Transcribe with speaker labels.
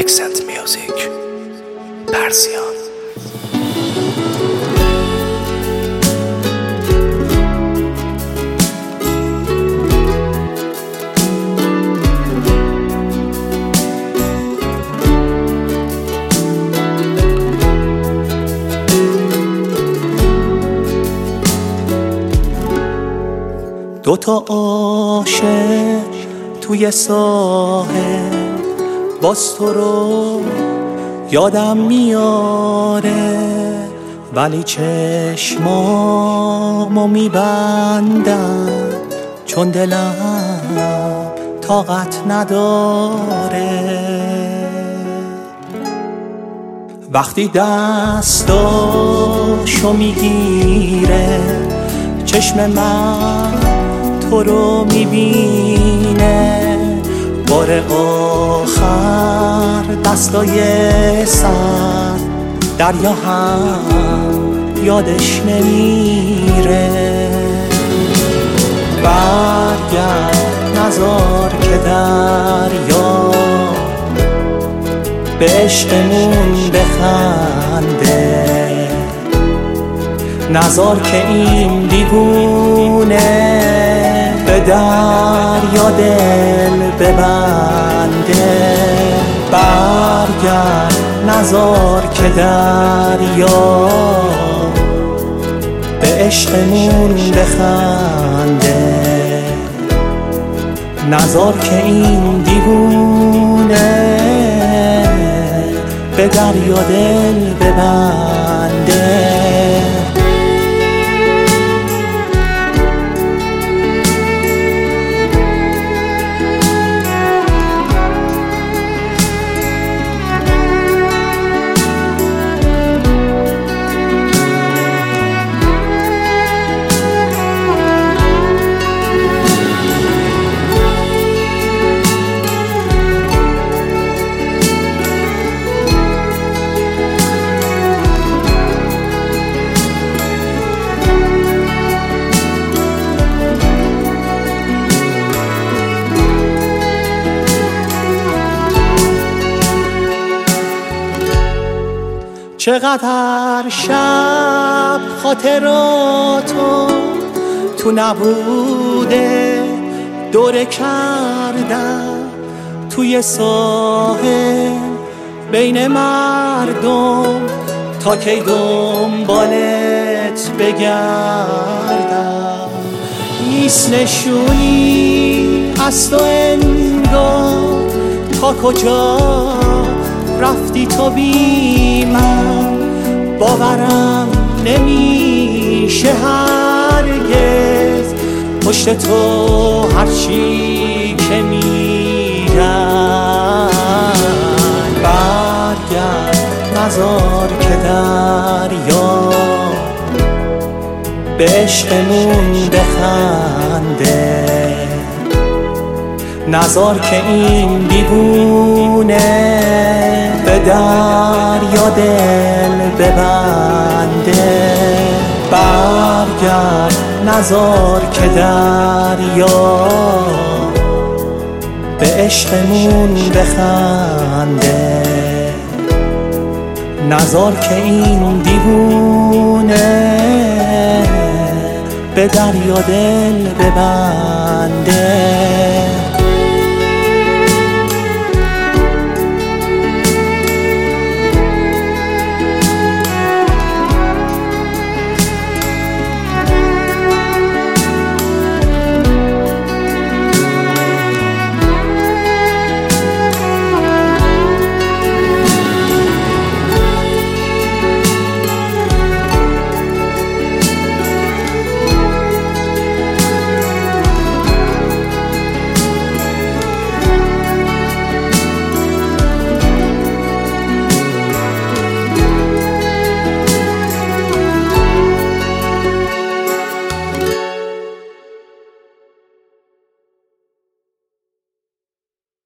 Speaker 1: Accent Music پرسیان.
Speaker 2: دوتا عاشق توی ساحل باز تو رو یادم میاره، ولی چشمامو میبندم چون دلم طاقت نداره. وقتی دستاشو میگیره چشم من تو رو میبینه، بار آخر دستای سر دریا هم یادش نمیره. برگرد نذار که دریا به عشقمون بخنده، نذار که این دیوونه به دریا دل ببنده. برگرد نذار که دریا به عشقمون بخنده، نذار که این دیوونه به دریا دل ببنده. چقدر شب خاطراتو تو نبوده دوره کردم، توی ساحل بین مردم تا کی دنبالت بگردم. نیست نشونی از تو انگار، تا کجا رفتی تو بی من، باورم نمیشه هرگز پشت تو هرچی که میگن. برگرد نذار که دریا به عشقمون بخنده، نذار که این دیوونه به دریا دل ببنده. برگرد نذار که دریا به عشقمون بخنده، نذار که این دیوونه به دریا دل ببنده.